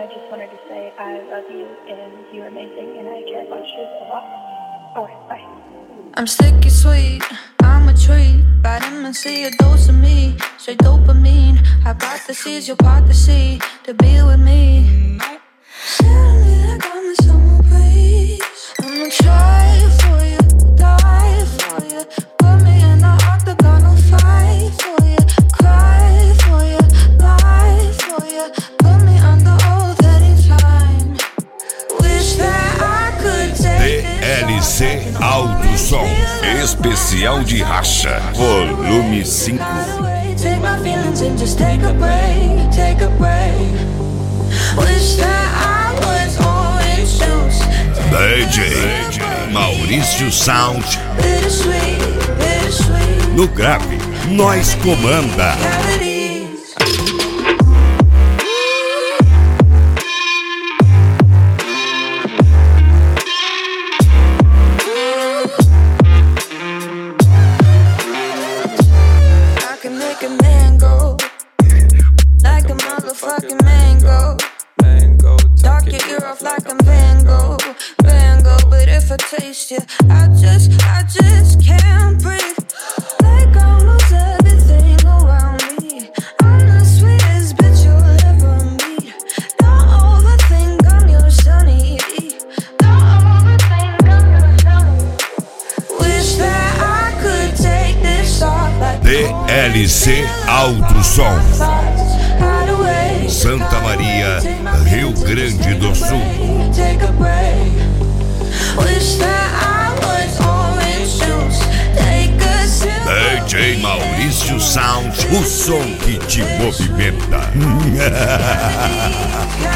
I just wanted to say I love you and you're amazing and I care about you a lot. Alright, bye. I'm sticky sweet, I'm a treat. Vitamin C, a dose of me. Straight dopamine. Hypotheses, you're part to see. To be with me. Tell me that got me summer breeze. I'ma try for you, die for you. Put me in the octagon, I'll fight for you. Cry for you, lie for you. Put me under oath anytime. Wish that I could take DLC Alto Som Especial de Racha Volume 5. Take my feelings and just take a break, take a break. Wish that I was orange juice. DJ Maurício Sound. Bittersweet, bittersweet. No grave, nós comanda. I can make a man go like a motherfucking mango. Talk your ear off like I'm Van Gogh, Van Gogh. But if I taste you, I just can't breathe. Like I lose everything around me. I'm the sweetest bitch you'll ever meet. Don't overthink, I'm your sunny. Don't overthink, I'm your sunny. Wish that I could take this off like DLC Alto Som Santa Maria, Rio Grande do Sul. DJ Maurício Sound, o som que te movimenta.